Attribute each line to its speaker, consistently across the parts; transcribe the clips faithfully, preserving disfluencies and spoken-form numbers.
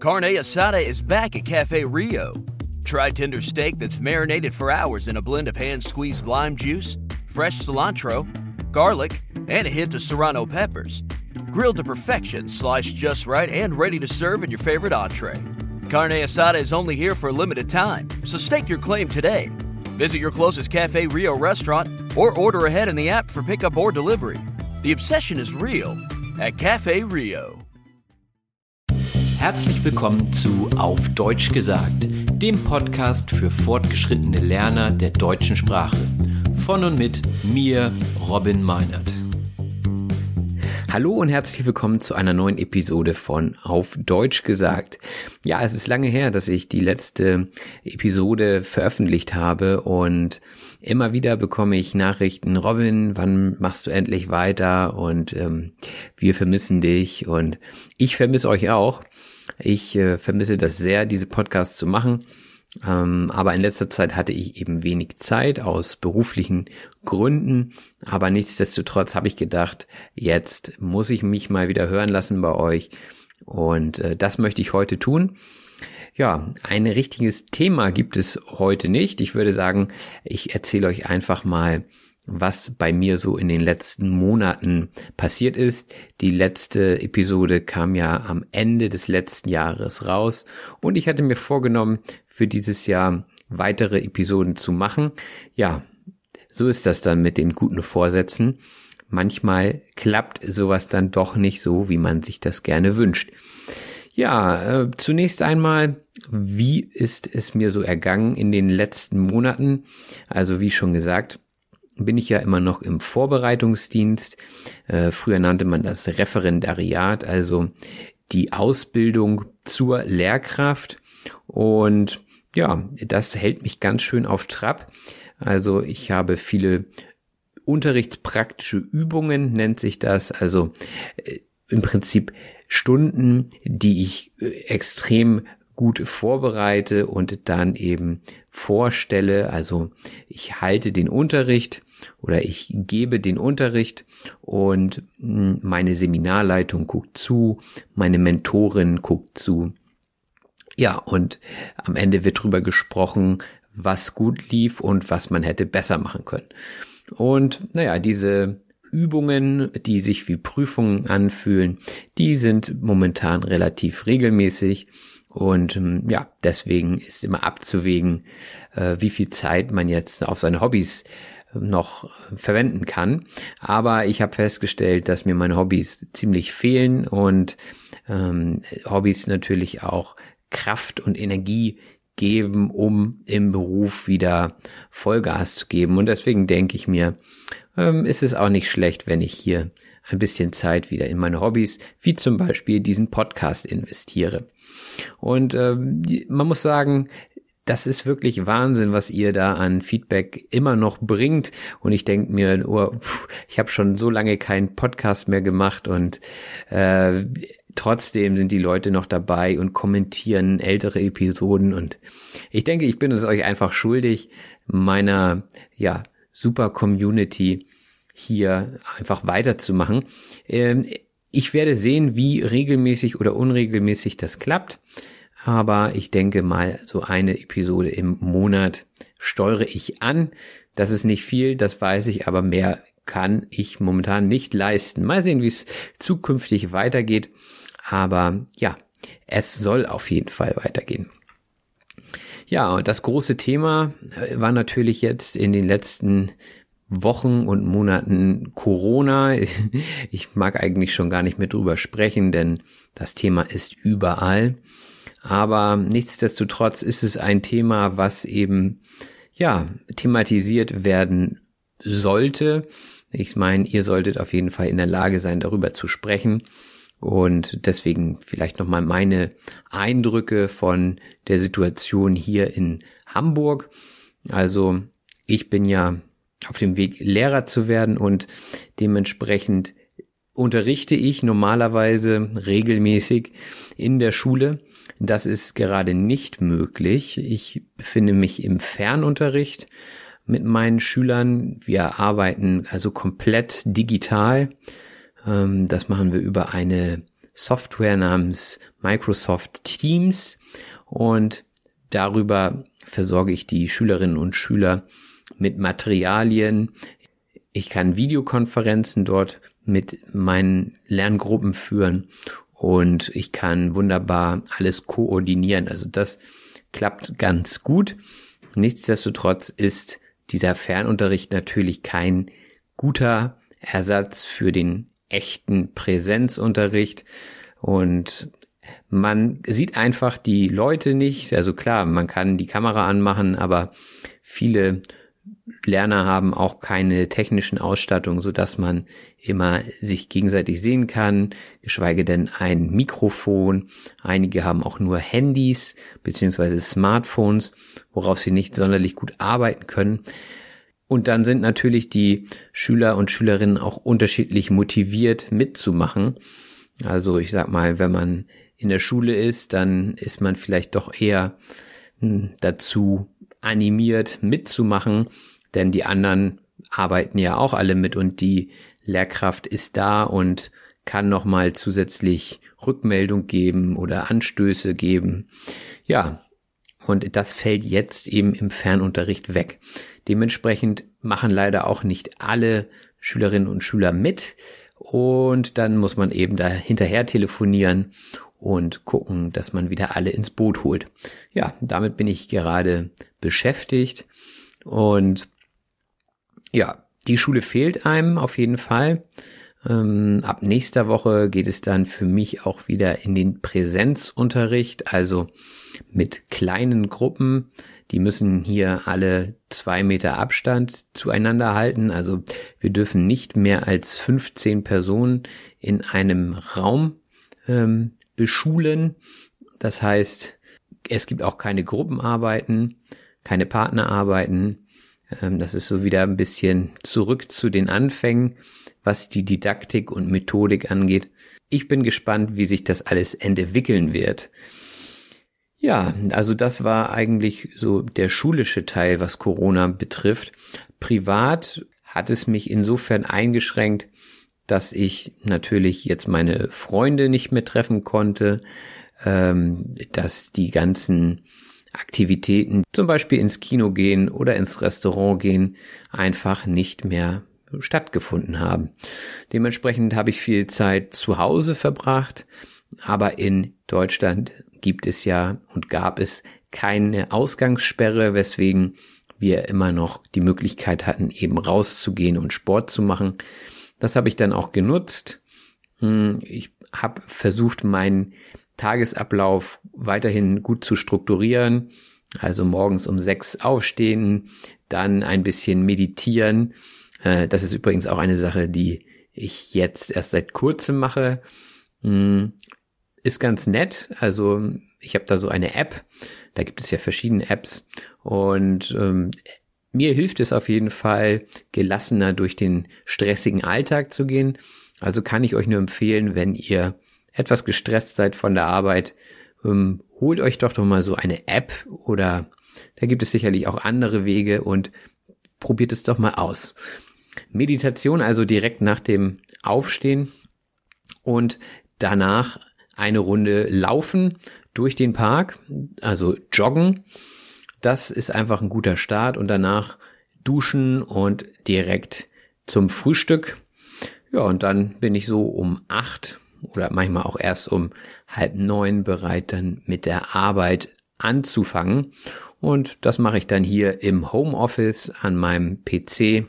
Speaker 1: Carne Asada is back at Cafe Rio. Try tender steak that's marinated for hours in a blend of hand-squeezed lime juice, fresh cilantro, garlic, and a hint of serrano peppers. Grilled to perfection, sliced just right, and ready to serve in your favorite entree. Carne Asada is only here for a limited time, so stake your claim today. Visit your closest Cafe Rio restaurant or order ahead in the app for pickup or delivery. The obsession is real at Cafe Rio.
Speaker 2: Herzlich willkommen zu Auf Deutsch gesagt, dem Podcast für fortgeschrittene Lerner der deutschen Sprache. Von und mit mir, Robin Meinert. Hallo und herzlich willkommen zu einer neuen Episode von Auf Deutsch gesagt. Ja, es ist lange her, dass ich die letzte Episode veröffentlicht habe und immer wieder bekomme ich Nachrichten, Robin, wann machst du endlich weiter und ähm, wir vermissen dich und ich vermisse euch auch. Ich äh, vermisse das sehr, diese Podcasts zu machen. Ähm, aber in letzter Zeit hatte ich eben wenig Zeit aus beruflichen Gründen, aber nichtsdestotrotz habe ich gedacht, jetzt muss ich mich mal wieder hören lassen bei euch und äh, das möchte ich heute tun. Ja, ein richtiges Thema gibt es heute nicht. Ich würde sagen, ich erzähle euch einfach mal, was bei mir so in den letzten Monaten passiert ist. Die letzte Episode kam ja am Ende des letzten Jahres raus und ich hatte mir vorgenommen, für dieses Jahr weitere Episoden zu machen. Ja, so ist das dann mit den guten Vorsätzen. Manchmal klappt sowas dann doch nicht so, wie man sich das gerne wünscht. Ja, äh, zunächst einmal, wie ist es mir so ergangen in den letzten Monaten? Also wie schon gesagt, bin ich ja immer noch im Vorbereitungsdienst. Äh, früher nannte man das Referendariat, also die Ausbildung zur Lehrkraft. Und ja, das hält mich ganz schön auf Trab. Also ich habe viele unterrichtspraktische Übungen, nennt sich das. Also äh, im Prinzip Stunden, die ich äh, extrem gut vorbereite und dann eben vorstelle. Also ich halte den Unterricht oder ich gebe den Unterricht und meine Seminarleitung guckt zu, meine Mentorin guckt zu. Ja, und am Ende wird drüber gesprochen, was gut lief und was man hätte besser machen können. Und naja, diese Übungen, die sich wie Prüfungen anfühlen, die sind momentan relativ regelmäßig. Und ja, deswegen ist immer abzuwägen, äh, wie viel Zeit man jetzt auf seine Hobbys noch verwenden kann. Aber ich habe festgestellt, dass mir meine Hobbys ziemlich fehlen und ähm, Hobbys natürlich auch Kraft und Energie geben, um im Beruf wieder Vollgas zu geben. Und deswegen denke ich mir, ähm, ist es auch nicht schlecht, wenn ich hier ein bisschen Zeit wieder in meine Hobbys, wie zum Beispiel diesen Podcast, investiere. Und äh, man muss sagen, das ist wirklich Wahnsinn, was ihr da an Feedback immer noch bringt. Und ich denke mir, oh, pff, ich habe schon so lange keinen Podcast mehr gemacht und äh, trotzdem sind die Leute noch dabei und kommentieren ältere Episoden. Und ich denke, ich bin es euch einfach schuldig, meiner ja super Community hier einfach weiterzumachen. Ähm, ich werde sehen, wie regelmäßig oder unregelmäßig das klappt. Aber ich denke mal, so eine Episode im Monat steuere ich an. Das ist nicht viel, das weiß ich, aber mehr kann ich momentan nicht leisten. Mal sehen, wie es zukünftig weitergeht. Aber ja, es soll auf jeden Fall weitergehen. Ja, und das große Thema war natürlich jetzt in den letzten Wochen und Monaten Corona. Ich mag eigentlich schon gar nicht mehr drüber sprechen, denn das Thema ist überall. Aber nichtsdestotrotz ist es ein Thema, was eben, ja, thematisiert werden sollte. Ich meine, ihr solltet auf jeden Fall in der Lage sein, darüber zu sprechen. Und deswegen vielleicht nochmal meine Eindrücke von der Situation hier in Hamburg. Also ich bin ja auf dem Weg, Lehrer zu werden und dementsprechend unterrichte ich normalerweise regelmäßig in der Schule. Das ist gerade nicht möglich. Ich befinde mich im Fernunterricht mit meinen Schülern. Wir arbeiten also komplett digital. Das machen wir über eine Software namens Microsoft Teams und darüber versorge ich die Schülerinnen und Schüler mit Materialien. Ich kann Videokonferenzen dort mit meinen Lerngruppen führen und ich kann wunderbar alles koordinieren. Also das klappt ganz gut. Nichtsdestotrotz ist dieser Fernunterricht natürlich kein guter Ersatz für den echten Präsenzunterricht und man sieht einfach die Leute nicht. Also klar, man kann die Kamera anmachen, aber viele Lerner haben auch keine technischen Ausstattung, so dass man immer sich gegenseitig sehen kann, geschweige denn ein Mikrofon. Einige haben auch nur Handys beziehungsweise Smartphones, worauf sie nicht sonderlich gut arbeiten können. Und dann sind natürlich die Schüler und Schülerinnen auch unterschiedlich motiviert mitzumachen. Also ich sag mal, wenn man in der Schule ist, dann ist man vielleicht doch eher dazu animiert mitzumachen, denn die anderen arbeiten ja auch alle mit und die Lehrkraft ist da und kann nochmal zusätzlich Rückmeldung geben oder Anstöße geben. Ja, und das fällt jetzt eben im Fernunterricht weg. Dementsprechend machen leider auch nicht alle Schülerinnen und Schüler mit und dann muss man eben da hinterher telefonieren und gucken, dass man wieder alle ins Boot holt. Ja, damit bin ich gerade beschäftigt und ja, die Schule fehlt einem auf jeden Fall. Ähm, ab nächster Woche geht es dann für mich auch wieder in den Präsenzunterricht, also mit kleinen Gruppen. Die müssen hier alle zwei Meter Abstand zueinander halten. Also wir dürfen nicht mehr als fünfzehn Personen in einem Raum ähm, beschulen. Das heißt, es gibt auch keine Gruppenarbeiten, keine Partnerarbeiten. Ähm, das ist so wieder ein bisschen zurück zu den Anfängen, was die Didaktik und Methodik angeht. Ich bin gespannt, wie sich das alles entwickeln wird. Ja, also das war eigentlich so der schulische Teil, was Corona betrifft. Privat hat es mich insofern eingeschränkt, dass ich natürlich jetzt meine Freunde nicht mehr treffen konnte, ähm, dass die ganzen Aktivitäten, zum Beispiel ins Kino gehen oder ins Restaurant gehen, einfach nicht mehr stattgefunden haben. Dementsprechend habe ich viel Zeit zu Hause verbracht, aber in Deutschland gibt es ja und gab es keine Ausgangssperre, weswegen wir immer noch die Möglichkeit hatten, eben rauszugehen und Sport zu machen. Das habe ich dann auch genutzt. Ich habe versucht, meinen Tagesablauf weiterhin gut zu strukturieren. Also morgens um sechs aufstehen, dann ein bisschen meditieren. Das ist übrigens auch eine Sache, die ich jetzt erst seit kurzem mache. Ist ganz nett. Also ich habe da so eine App. Da gibt es ja verschiedene Apps. Und ähm, mir hilft es auf jeden Fall, gelassener durch den stressigen Alltag zu gehen. Also kann ich euch nur empfehlen, wenn ihr etwas gestresst seid von der Arbeit, ähm, holt euch doch doch mal so eine App oder da gibt es sicherlich auch andere Wege und probiert es doch mal aus. Meditation also direkt nach dem Aufstehen und danach eine Runde laufen durch den Park, also joggen. Das ist einfach ein guter Start und danach duschen und direkt zum Frühstück. Ja, und dann bin ich so um acht oder manchmal auch erst um halb neun bereit, dann mit der Arbeit anzufangen. Und das mache ich dann hier im Homeoffice an meinem P C.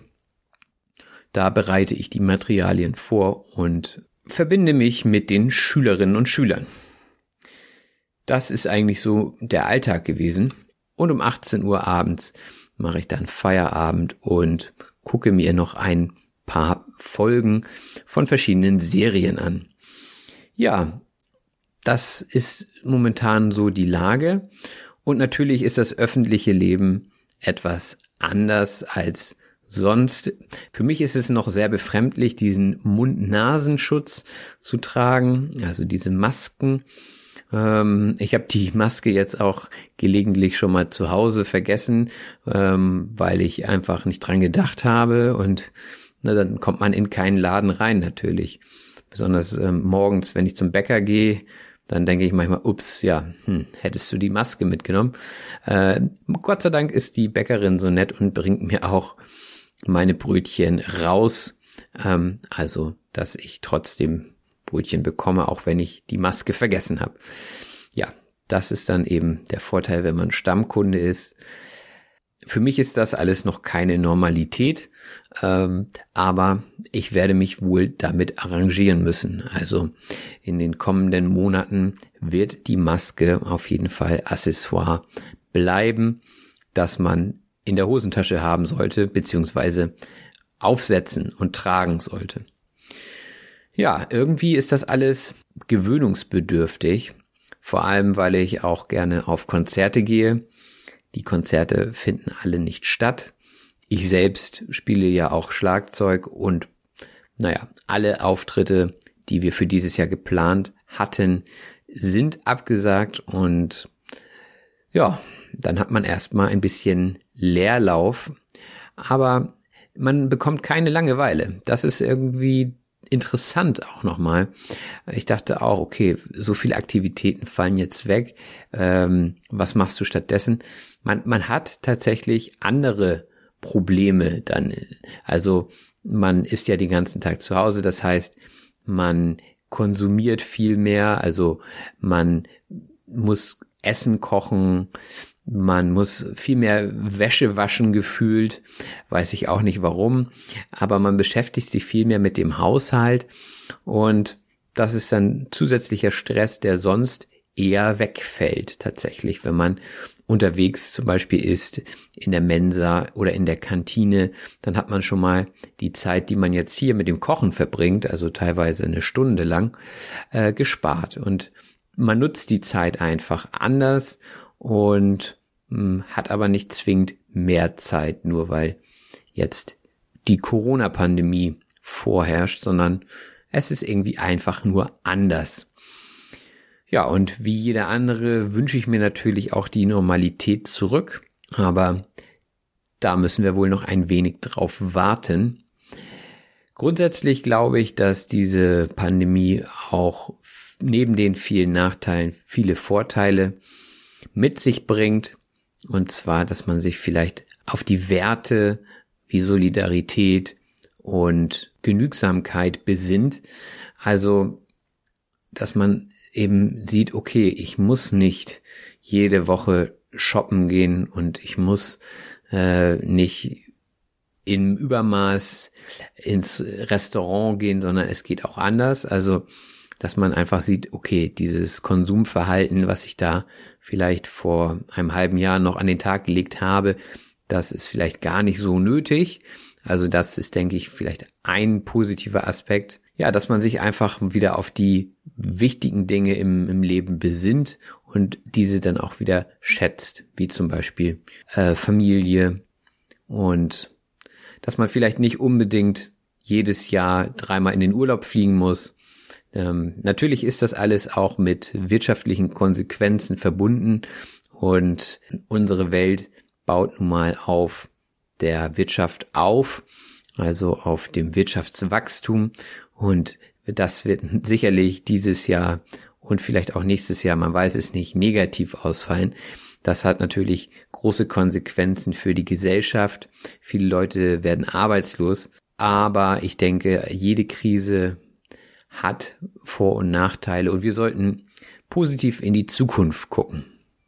Speaker 2: Da bereite ich die Materialien vor und verbinde mich mit den Schülerinnen und Schülern. Das ist eigentlich so der Alltag gewesen. Und um achtzehn Uhr abends mache ich dann Feierabend und gucke mir noch ein paar Folgen von verschiedenen Serien an. Ja, das ist momentan so die Lage. Und natürlich ist das öffentliche Leben etwas anders als sonst. Für mich ist es noch sehr befremdlich, diesen Mund-Nasenschutz zu tragen, also diese Masken. Ähm, ich habe die Maske jetzt auch gelegentlich schon mal zu Hause vergessen, ähm, weil ich einfach nicht dran gedacht habe und na, dann kommt man in keinen Laden rein natürlich. besonders ähm, morgens, wenn ich zum Bäcker gehe, dann denke ich manchmal, ups, ja, hm, hättest du die Maske mitgenommen. Äh, Gott sei Dank ist die Bäckerin so nett und bringt mir auch meine Brötchen raus. Ähm, also, dass ich trotzdem Brötchen bekomme, auch wenn ich die Maske vergessen habe. Ja, das ist dann eben der Vorteil, wenn man Stammkunde ist. Für mich ist das alles noch keine Normalität, ähm, aber ich werde mich wohl damit arrangieren müssen. Also in den kommenden Monaten wird die Maske auf jeden Fall Accessoire bleiben, das man in der Hosentasche haben sollte, beziehungsweise aufsetzen und tragen sollte. Ja, irgendwie ist das alles gewöhnungsbedürftig, vor allem weil ich auch gerne auf Konzerte gehe. Die Konzerte finden alle nicht statt. Ich selbst spiele ja auch Schlagzeug und naja, alle Auftritte, die wir für dieses Jahr geplant hatten, sind abgesagt und ja, dann hat man erstmal ein bisschen Leerlauf, aber man bekommt keine Langeweile. Das ist irgendwie interessant auch nochmal. Ich dachte auch, okay, so viele Aktivitäten fallen jetzt weg. Ähm, was machst du stattdessen? Man, man hat tatsächlich andere Probleme dann. Also man ist ja den ganzen Tag zu Hause. Das heißt, man konsumiert viel mehr. Also man muss Essen kochen. Man muss viel mehr Wäsche waschen gefühlt, weiß ich auch nicht warum, aber man beschäftigt sich viel mehr mit dem Haushalt und das ist dann zusätzlicher Stress, der sonst eher wegfällt tatsächlich, wenn man unterwegs zum Beispiel ist, in der Mensa oder in der Kantine, dann hat man schon mal die Zeit, die man jetzt hier mit dem Kochen verbringt, also teilweise eine Stunde lang, äh, gespart und man nutzt die Zeit einfach anders und mh, hat aber nicht zwingend mehr Zeit, nur weil jetzt die Corona-Pandemie vorherrscht, sondern es ist irgendwie einfach nur anders. Ja, und wie jeder andere wünsche ich mir natürlich auch die Normalität zurück, aber da müssen wir wohl noch ein wenig drauf warten. Grundsätzlich glaube ich, dass diese Pandemie auch neben den vielen Nachteilen viele Vorteile mit sich bringt, und zwar, dass man sich vielleicht auf die Werte wie Solidarität und Genügsamkeit besinnt, also dass man eben sieht, okay, ich muss nicht jede Woche shoppen gehen und ich muss äh, nicht im Übermaß ins Restaurant gehen, sondern es geht auch anders, also dass man einfach sieht, okay, dieses Konsumverhalten, was ich da vielleicht vor einem halben Jahr noch an den Tag gelegt habe, das ist vielleicht gar nicht so nötig. Also das ist, denke ich, vielleicht ein positiver Aspekt. Ja, dass man sich einfach wieder auf die wichtigen Dinge im, im Leben besinnt und diese dann auch wieder schätzt, wie zum Beispiel äh, Familie und dass man vielleicht nicht unbedingt jedes Jahr dreimal in den Urlaub fliegen muss. Ähm, natürlich ist das alles auch mit wirtschaftlichen Konsequenzen verbunden und unsere Welt baut nun mal auf der Wirtschaft auf, also auf dem Wirtschaftswachstum und das wird sicherlich dieses Jahr und vielleicht auch nächstes Jahr, man weiß es nicht, negativ ausfallen. Das hat natürlich große Konsequenzen für die Gesellschaft. Viele Leute werden arbeitslos, aber ich denke, jede Krise hat Vor- und Nachteile und wir sollten positiv in die Zukunft gucken.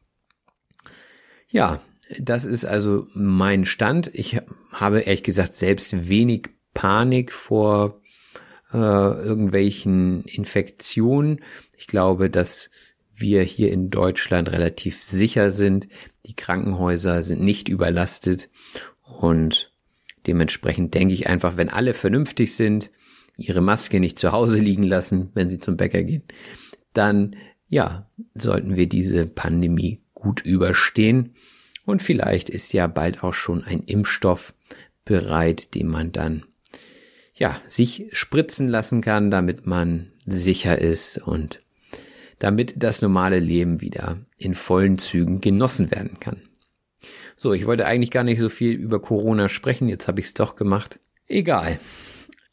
Speaker 2: Ja, das ist also mein Stand. Ich habe ehrlich gesagt selbst wenig Panik vor äh, irgendwelchen Infektionen. Ich glaube, dass wir hier in Deutschland relativ sicher sind. Die Krankenhäuser sind nicht überlastet und dementsprechend denke ich einfach, wenn alle vernünftig sind, ihre Maske nicht zu Hause liegen lassen, wenn sie zum Bäcker gehen, dann ja, sollten wir diese Pandemie gut überstehen. Und vielleicht ist ja bald auch schon ein Impfstoff bereit, den man dann ja sich spritzen lassen kann, damit man sicher ist und damit das normale Leben wieder in vollen Zügen genossen werden kann. So, ich wollte eigentlich gar nicht so viel über Corona sprechen, jetzt habe ich es doch gemacht. Egal.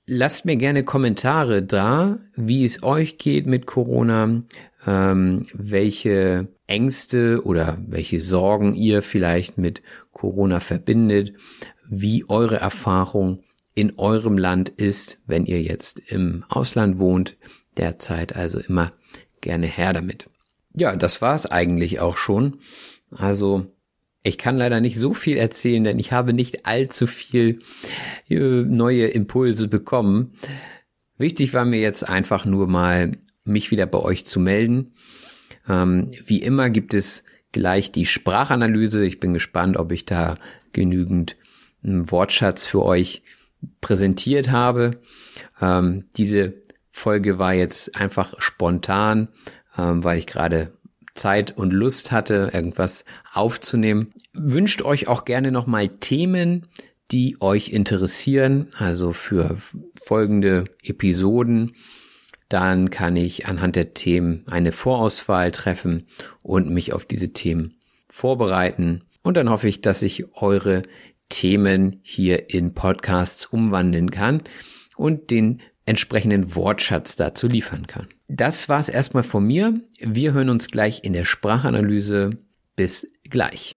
Speaker 2: Lasst mir gerne Kommentare da, wie es euch geht mit Corona, ähm, welche Ängste oder welche Sorgen ihr vielleicht mit Corona verbindet, wie eure Erfahrung in eurem Land ist, wenn ihr jetzt im Ausland wohnt, derzeit, also immer gerne her damit. Ja, das war's eigentlich auch schon. Also ich kann leider nicht so viel erzählen, denn ich habe nicht allzu viel äh, neue Impulse bekommen. Wichtig war mir jetzt einfach nur mal, mich wieder bei euch zu melden. Ähm, wie immer gibt es gleich die Sprachanalyse. Ich bin gespannt, ob ich da genügend einen Wortschatz für euch präsentiert habe. Ähm, diese Folge war jetzt einfach spontan, ähm, weil ich gerade Zeit und Lust hatte, irgendwas aufzunehmen. Wünscht euch auch gerne nochmal Themen, die euch interessieren, also für folgende Episoden. Dann kann ich anhand der Themen eine Vorauswahl treffen und mich auf diese Themen vorbereiten. Und dann hoffe ich, dass ich eure Themen hier in Podcasts umwandeln kann und den entsprechenden Wortschatz dazu liefern kann. Das war's erstmal von mir. Wir hören uns gleich in der Sprachanalyse. Bis gleich.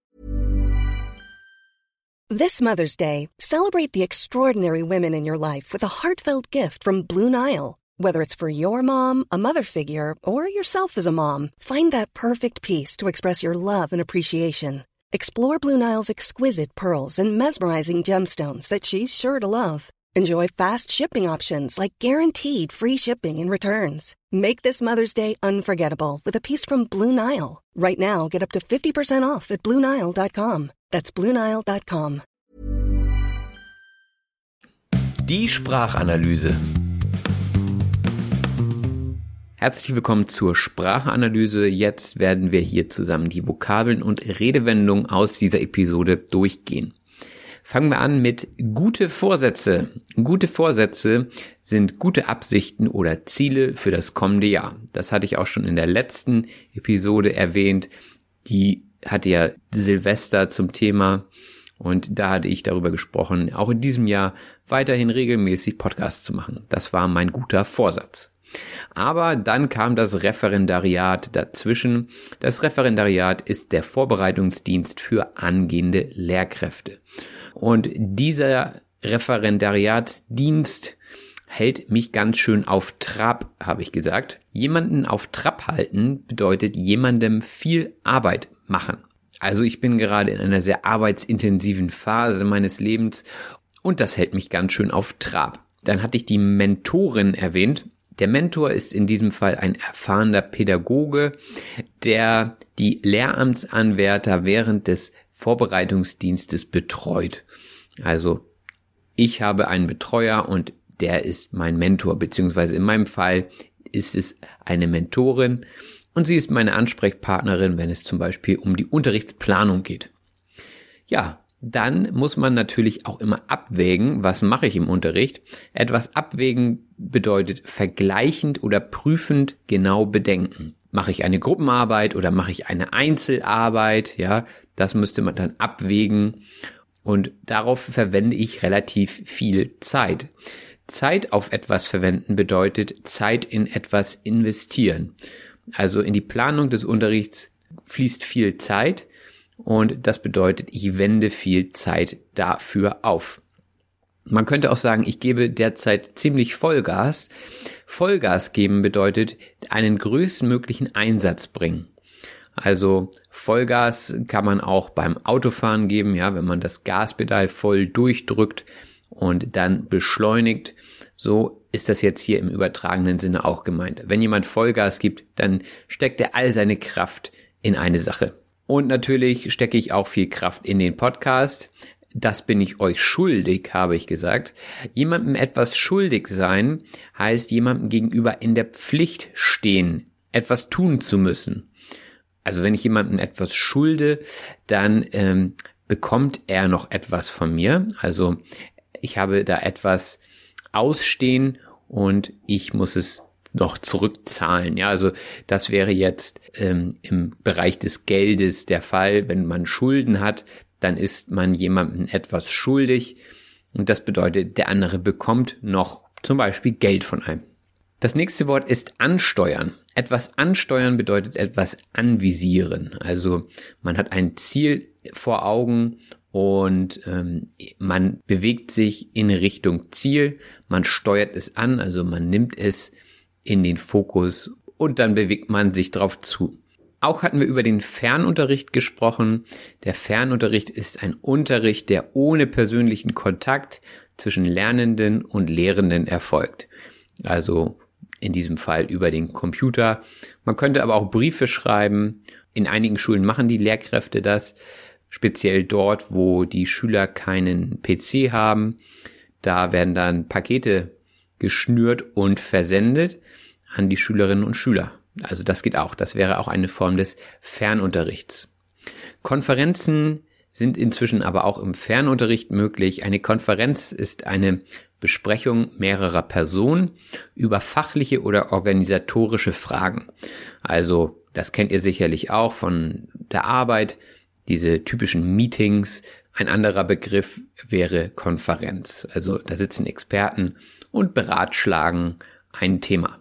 Speaker 3: This Mother's Day, celebrate the extraordinary women in your life with a heartfelt gift from Blue Nile. Whether it's for your mom, a mother figure, or yourself as a mom, find that perfect piece to express your love and appreciation. Explore Blue Nile's exquisite pearls and mesmerizing gemstones that she's sure to love. Enjoy fast shipping options like guaranteed free shipping and returns. Make this Mother's Day unforgettable with a piece from Blue Nile. Right now, get up to fifty percent off at blue nile dot com. That's blue nile dot com.
Speaker 2: Die Sprachanalyse. Herzlich willkommen zur Sprachanalyse. Jetzt werden wir hier zusammen die Vokabeln und Redewendungen aus dieser Episode durchgehen. Fangen wir an mit gute Vorsätze. Gute Vorsätze sind gute Absichten oder Ziele für das kommende Jahr. Das hatte ich auch schon in der letzten Episode erwähnt. Die hatte ja Silvester zum Thema und da hatte ich darüber gesprochen, auch in diesem Jahr weiterhin regelmäßig Podcasts zu machen. Das war mein guter Vorsatz. Aber dann kam das Referendariat dazwischen. Das Referendariat ist der Vorbereitungsdienst für angehende Lehrkräfte. Und dieser Referendariatsdienst hält mich ganz schön auf Trab, habe ich gesagt. Jemanden auf Trab halten bedeutet jemandem viel Arbeit machen. Also ich bin gerade in einer sehr arbeitsintensiven Phase meines Lebens und das hält mich ganz schön auf Trab. Dann hatte ich die Mentorin erwähnt. Der Mentor ist in diesem Fall ein erfahrener Pädagoge, der die Lehramtsanwärter während des Vorbereitungsdienstes betreut. Also ich habe einen Betreuer und der ist mein Mentor, beziehungsweise in meinem Fall ist es eine Mentorin und sie ist meine Ansprechpartnerin, wenn es zum Beispiel um die Unterrichtsplanung geht. Ja, dann muss man natürlich auch immer abwägen, was mache ich im Unterricht. Etwas abwägen bedeutet vergleichend oder prüfend genau bedenken. Mache ich eine Gruppenarbeit oder mache ich eine Einzelarbeit? Ja, das müsste man dann abwägen und darauf verwende ich relativ viel Zeit. Zeit auf etwas verwenden bedeutet Zeit in etwas investieren. Also in die Planung des Unterrichts fließt viel Zeit und das bedeutet, ich wende viel Zeit dafür auf. Man könnte auch sagen, ich gebe derzeit ziemlich Vollgas. Vollgas geben bedeutet, einen größtmöglichen Einsatz bringen. Also Vollgas kann man auch beim Autofahren geben, ja, wenn man das Gaspedal voll durchdrückt und dann beschleunigt. So ist das jetzt hier im übertragenen Sinne auch gemeint. Wenn jemand Vollgas gibt, dann steckt er all seine Kraft in eine Sache. Und natürlich stecke ich auch viel Kraft in den Podcast. Das bin ich euch schuldig, habe ich gesagt. Jemandem etwas schuldig sein heißt jemandem gegenüber in der Pflicht stehen, etwas tun zu müssen. Also wenn ich jemandem etwas schulde, dann ähm, bekommt er noch etwas von mir. Also ich habe da etwas ausstehen und ich muss es noch zurückzahlen. Ja, also das wäre jetzt ähm, im Bereich des Geldes der Fall. Wenn man Schulden hat, dann ist man jemandem etwas schuldig und das bedeutet, der andere bekommt noch zum Beispiel Geld von einem. Das nächste Wort ist ansteuern. Etwas ansteuern bedeutet etwas anvisieren. Also man hat ein Ziel vor Augen und ähm, man bewegt sich in Richtung Ziel. Man steuert es an, also man nimmt es in den Fokus und dann bewegt man sich drauf zu. Auch hatten wir über den Fernunterricht gesprochen. Der Fernunterricht ist ein Unterricht, der ohne persönlichen Kontakt zwischen Lernenden und Lehrenden erfolgt. Also in diesem Fall über den Computer. Man könnte aber auch Briefe schreiben. In einigen Schulen machen die Lehrkräfte das, speziell dort, wo die Schüler keinen P C haben. Da werden dann Pakete geschnürt und versendet an die Schülerinnen und Schüler. Also das geht auch. Das wäre auch eine Form des Fernunterrichts. Konferenzen sind inzwischen aber auch im Fernunterricht möglich. Eine Konferenz ist eine Besprechung mehrerer Personen über fachliche oder organisatorische Fragen. Also das kennt ihr sicherlich auch von der Arbeit, diese typischen Meetings. Ein anderer Begriff wäre Konferenz. Also da sitzen Experten und beratschlagen ein Thema.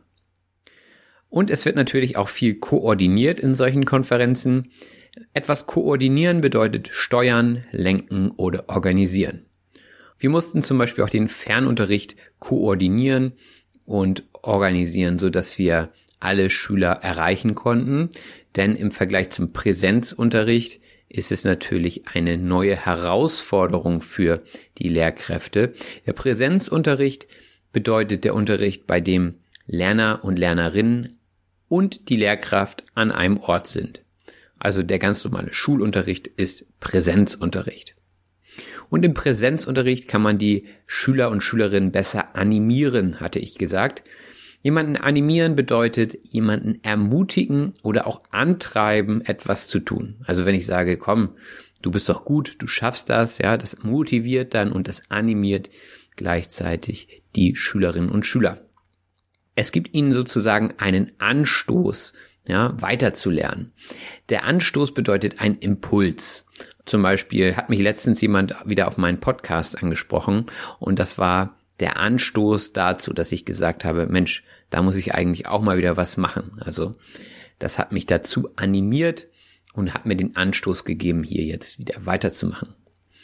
Speaker 2: Und es wird natürlich auch viel koordiniert in solchen Konferenzen. Etwas koordinieren bedeutet steuern, lenken oder organisieren. Wir mussten zum Beispiel auch den Fernunterricht koordinieren und organisieren, sodass wir alle Schüler erreichen konnten. Denn im Vergleich zum Präsenzunterricht ist es natürlich eine neue Herausforderung für die Lehrkräfte. Der Präsenzunterricht bedeutet der Unterricht, bei dem Lerner und Lernerinnen und die Lehrkraft an einem Ort sind. Also der ganz normale Schulunterricht ist Präsenzunterricht. Und im Präsenzunterricht kann man die Schüler und Schülerinnen besser animieren, hatte ich gesagt. Jemanden animieren bedeutet jemanden ermutigen oder auch antreiben, etwas zu tun. Also wenn ich sage, komm, du bist doch gut, du schaffst das, ja, das motiviert dann und das animiert gleichzeitig die Schülerinnen und Schüler. Es gibt ihnen sozusagen einen Anstoß, ja, weiterzulernen. Der Anstoß bedeutet ein Impuls. Zum Beispiel hat mich letztens jemand wieder auf meinen Podcast angesprochen und das war der Anstoß dazu, dass ich gesagt habe, Mensch, da muss ich eigentlich auch mal wieder was machen. Also das hat mich dazu animiert und hat mir den Anstoß gegeben, hier jetzt wieder weiterzumachen.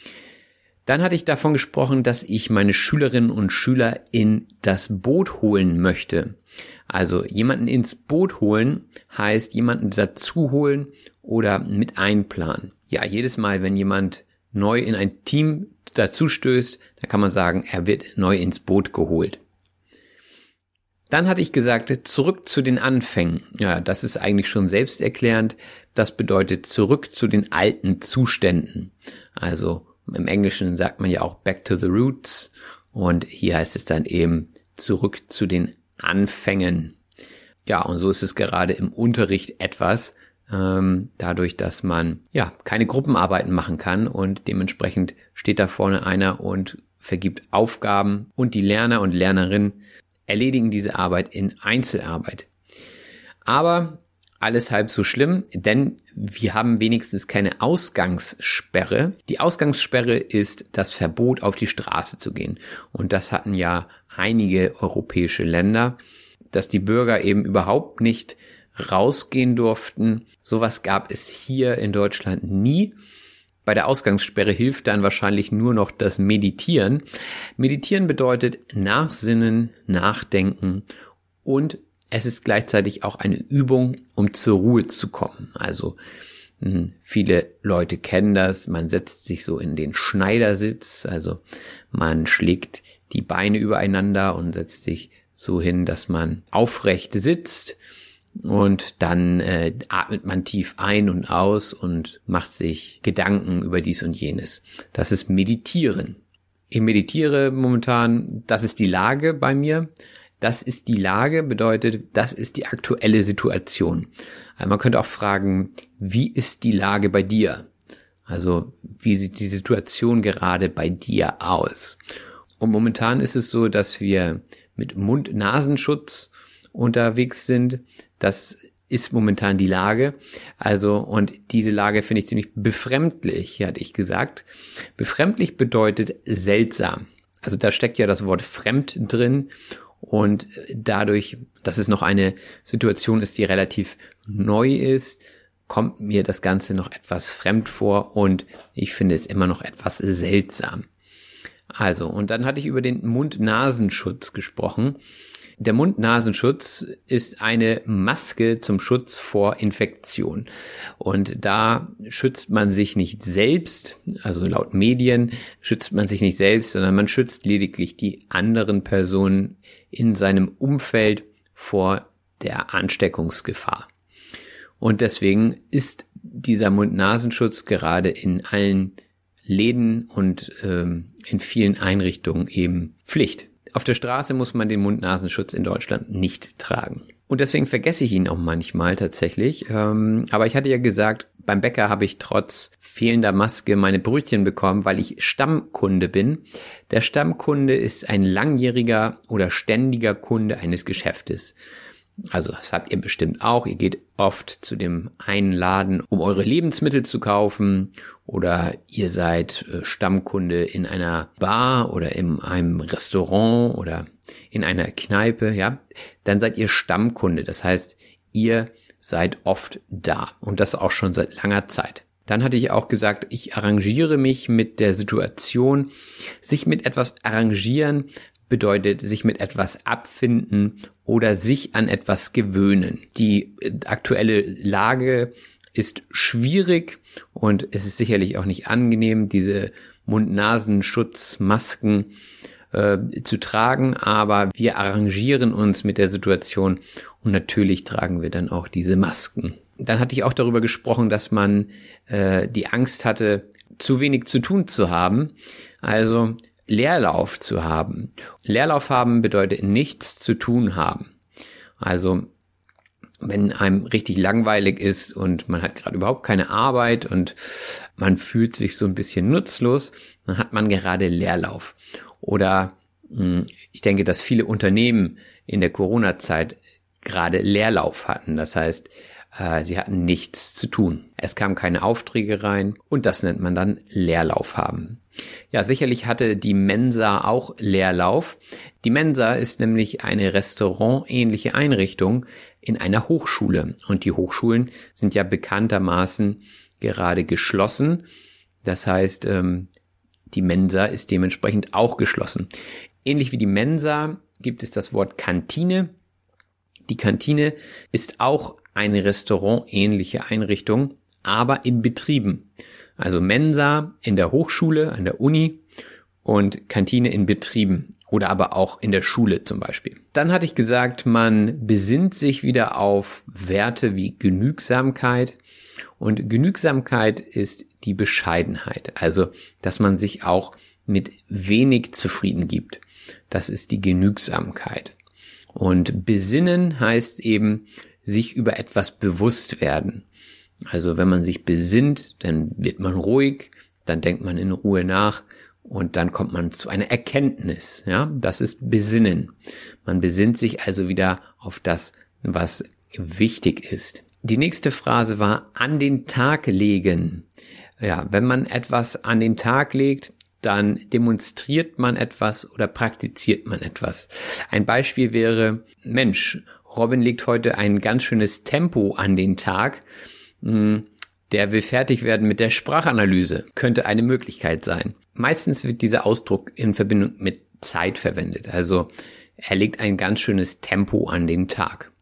Speaker 2: Dann hatte ich davon gesprochen, dass ich meine Schülerinnen und Schüler in das Boot holen möchte. Also jemanden ins Boot holen heißt jemanden dazu holen oder mit einplanen. Ja, jedes Mal, wenn jemand neu in ein Team dazu stößt, dann kann man sagen, er wird neu ins Boot geholt. Dann hatte ich gesagt, zurück zu den Anfängen. Ja, das ist eigentlich schon selbsterklärend. Das bedeutet zurück zu den alten Zuständen. Also im Englischen sagt man ja auch back to the roots und hier heißt es dann eben zurück zu den Anfängen. Ja, und so ist es gerade im Unterricht etwas, ähm, dadurch, dass man ja keine Gruppenarbeiten machen kann und dementsprechend steht da vorne einer und vergibt Aufgaben und die Lerner und Lernerinnen erledigen diese Arbeit in Einzelarbeit. Aber alles halb so schlimm, denn wir haben wenigstens keine Ausgangssperre. Die Ausgangssperre ist das Verbot, auf die Straße zu gehen. Und das hatten ja einige europäische Länder, dass die Bürger eben überhaupt nicht rausgehen durften. Sowas gab es hier in Deutschland nie. Bei der Ausgangssperre hilft dann wahrscheinlich nur noch das Meditieren. Meditieren bedeutet nachsinnen, nachdenken und es ist gleichzeitig auch eine Übung, um zur Ruhe zu kommen. Also mh, viele Leute kennen das, man setzt sich so in den Schneidersitz, also man schlägt die Beine übereinander und setzt sich so hin, dass man aufrecht sitzt und dann äh, atmet man tief ein und aus und macht sich Gedanken über dies und jenes. Das ist Meditieren. Ich meditiere momentan, das ist die Lage bei mir. Das ist die Lage, bedeutet, das ist die aktuelle Situation. Also man könnte auch fragen, wie ist die Lage bei dir? Also wie sieht die Situation gerade bei dir aus? Und momentan ist es so, dass wir mit Mund-Nasenschutz unterwegs sind. Das ist momentan die Lage. Also, und diese Lage finde ich ziemlich befremdlich, hatte ich gesagt. Befremdlich bedeutet seltsam. Also da steckt ja das Wort fremd drin und dadurch, dass es noch eine Situation ist, die relativ neu ist, kommt mir das Ganze noch etwas fremd vor und ich finde es immer noch etwas seltsam. Also, und dann hatte ich über den Mund-Nasenschutz gesprochen. Der Mund-Nasenschutz ist eine Maske zum Schutz vor Infektion. Und da schützt man sich nicht selbst, also laut Medien schützt man sich nicht selbst, sondern man schützt lediglich die anderen Personen in seinem Umfeld vor der Ansteckungsgefahr. Und deswegen ist dieser Mund-Nasenschutz gerade in allen Läden und ähm, in vielen Einrichtungen eben Pflicht. Auf der Straße muss man den Mund-Nasenschutz in Deutschland nicht tragen. Und deswegen vergesse ich ihn auch manchmal tatsächlich. Ähm, aber ich hatte ja gesagt, beim Bäcker habe ich trotz fehlender Maske meine Brötchen bekommen, weil ich Stammkunde bin. Der Stammkunde ist ein langjähriger oder ständiger Kunde eines Geschäftes. Also das habt ihr bestimmt auch. Ihr geht oft zu dem einen Laden, um eure Lebensmittel zu kaufen, oder ihr seid Stammkunde in einer Bar oder in einem Restaurant oder in einer Kneipe, ja. Dann seid ihr Stammkunde. Das heißt, ihr seid oft da und das auch schon seit langer Zeit. Dann hatte ich auch gesagt, ich arrangiere mich mit der Situation. Sich mit etwas arrangieren bedeutet sich mit etwas abfinden oder sich an etwas gewöhnen. Die aktuelle Lage ist schwierig und es ist sicherlich auch nicht angenehm, diese Mund-Nasen-Schutz-Masken äh, zu tragen, aber wir arrangieren uns mit der Situation und natürlich tragen wir dann auch diese Masken. Dann hatte ich auch darüber gesprochen, dass man äh, die Angst hatte, zu wenig zu tun zu haben. Also Leerlauf zu haben. Leerlauf haben bedeutet nichts zu tun haben. Also wenn einem richtig langweilig ist und man hat gerade überhaupt keine Arbeit und man fühlt sich so ein bisschen nutzlos, dann hat man gerade Leerlauf. Oder ich denke, dass viele Unternehmen in der Corona-Zeit gerade Leerlauf hatten. Das heißt, sie hatten nichts zu tun. Es kamen keine Aufträge rein und das nennt man dann Leerlauf haben. Ja, sicherlich hatte die Mensa auch Leerlauf. Die Mensa ist nämlich eine restaurantähnliche Einrichtung in einer Hochschule. Und die Hochschulen sind ja bekanntermaßen gerade geschlossen. Das heißt, die Mensa ist dementsprechend auch geschlossen. Ähnlich wie die Mensa gibt es das Wort Kantine. Die Kantine ist auch eine restaurantähnliche Einrichtung, aber in Betrieben. Also Mensa in der Hochschule, an der Uni und Kantine in Betrieben oder aber auch in der Schule zum Beispiel. Dann hatte ich gesagt, man besinnt sich wieder auf Werte wie Genügsamkeit und Genügsamkeit ist die Bescheidenheit. Also, dass man sich auch mit wenig zufrieden gibt. Das ist die Genügsamkeit. Und besinnen heißt eben, sich über etwas bewusst werden. Also wenn man sich besinnt, dann wird man ruhig, dann denkt man in Ruhe nach und dann kommt man zu einer Erkenntnis. Ja, das ist Besinnen. Man besinnt sich also wieder auf das, was wichtig ist. Die nächste Phrase war an den Tag legen. Ja, wenn man etwas an den Tag legt, dann demonstriert man etwas oder praktiziert man etwas. Ein Beispiel wäre, Mensch, Robin legt heute ein ganz schönes Tempo an den Tag. Der will fertig werden mit der Sprachanalyse. Könnte eine Möglichkeit sein. Meistens wird dieser Ausdruck in Verbindung mit Zeit verwendet. Also er legt ein ganz schönes Tempo an den Tag.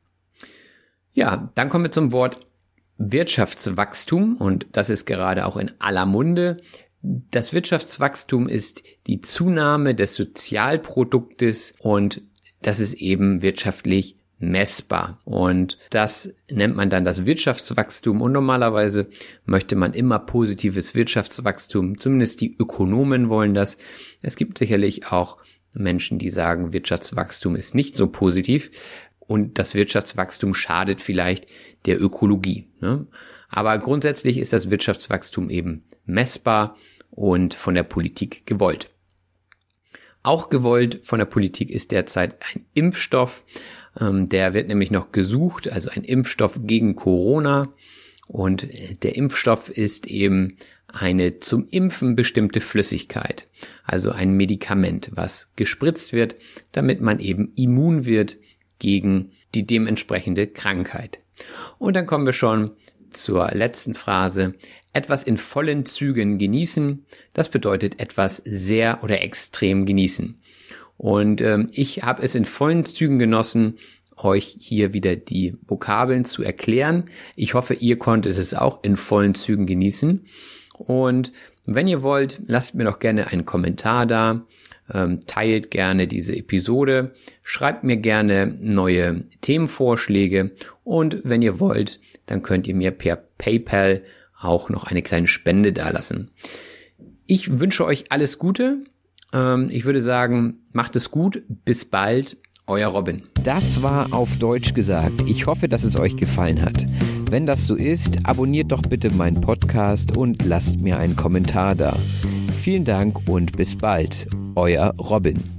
Speaker 2: Ja, dann kommen wir zum Wort Wirtschaftswachstum und das ist gerade auch in aller Munde. Das Wirtschaftswachstum ist die Zunahme des Sozialproduktes und das ist eben wirtschaftlich messbar. Und das nennt man dann das Wirtschaftswachstum und normalerweise möchte man immer positives Wirtschaftswachstum, zumindest die Ökonomen wollen das. Es gibt sicherlich auch Menschen, die sagen, Wirtschaftswachstum ist nicht so positiv und das Wirtschaftswachstum schadet vielleicht der Ökologie, ne? Aber grundsätzlich ist das Wirtschaftswachstum eben messbar und von der Politik gewollt. Auch gewollt von der Politik ist derzeit ein Impfstoff. Der wird nämlich noch gesucht, also ein Impfstoff gegen Corona. Und der Impfstoff ist eben eine zum Impfen bestimmte Flüssigkeit, also ein Medikament, was gespritzt wird, damit man eben immun wird gegen die dementsprechende Krankheit. Und dann kommen wir schon zur letzten Phrase. Etwas in vollen Zügen genießen, das bedeutet etwas sehr oder extrem genießen. Und ähm, ich habe es in vollen Zügen genossen, euch hier wieder die Vokabeln zu erklären. Ich hoffe, ihr konntet es auch in vollen Zügen genießen. Und wenn ihr wollt, lasst mir doch gerne einen Kommentar da, ähm, teilt gerne diese Episode, schreibt mir gerne neue Themenvorschläge und wenn ihr wollt, dann könnt ihr mir per PayPal auch noch eine kleine Spende dalassen. Ich wünsche euch alles Gute. Ähm, ich würde sagen, macht es gut. Bis bald. Euer Robin. Das war auf Deutsch gesagt. Ich hoffe, dass es euch gefallen hat. Wenn das so ist, abonniert doch bitte meinen Podcast und lasst mir einen Kommentar da. Vielen Dank und bis bald. Euer Robin.